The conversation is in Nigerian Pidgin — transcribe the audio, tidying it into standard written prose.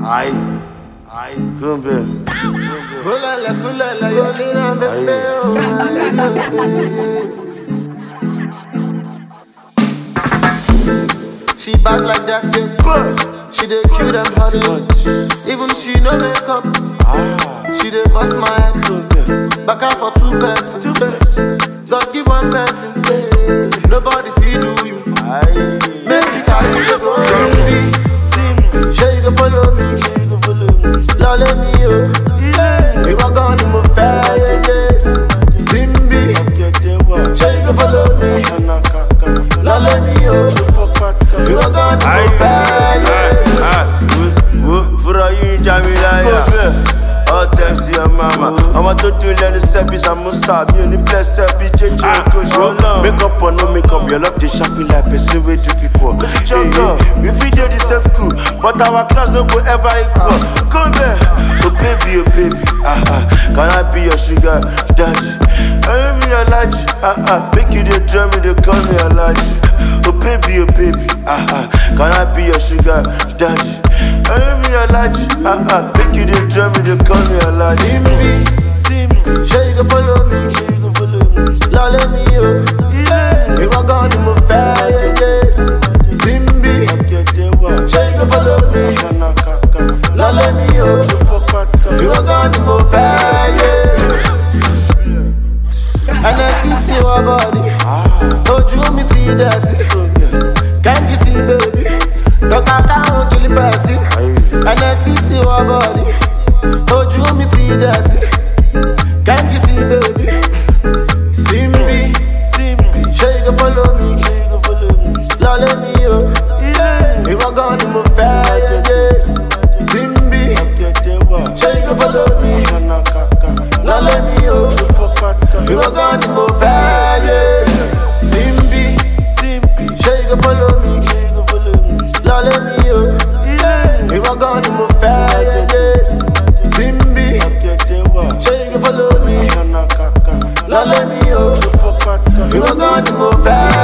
Aïe, Kumbe. Kulala, yolina bebe. She bad like that, yeah. She dey kill them Hollywood. Even she no makeup. She dey bust my head. Back out for two person. God give one person. Nobody see do you. Make me carry you go. Simbi, she go follow me. Lord let me up. We walk on the move Simbi, she go follow me. Lord let me up. We walk on the move For you, Jamila. Oh, thanks to your mama. I want to do learn the service. I'm a stab. You need bless every change. Make up or no make up. Your love they shopping like person with you people. We video the self cool, but our class no go ever equal. Come here, oh baby, can I be your sugar daddy? I be your large. Make you the drum me, they call me a large. Oh baby, can I be your sugar daddy? I be your large. Make you the drum me, they call me a large. Simbi, she go follow me. Lord let me up. We walk on the move Simbi, she go follow me. Lord let me up. We walk on the move And I see to her body. Oh, you me see that. Can't you see, baby? Your kaka won't kill the person. And I see to her body. Oh, you me see that. Can't you see, baby? Simbi, she go follow me. Lord let me up. We walk on the move Simbi, she go follow me. Lord let me up. We walk on the move Simbi, she go follow me. Lord let me up. We walk on the move Simbi, she go follow me. Lord let me up. We walk on the move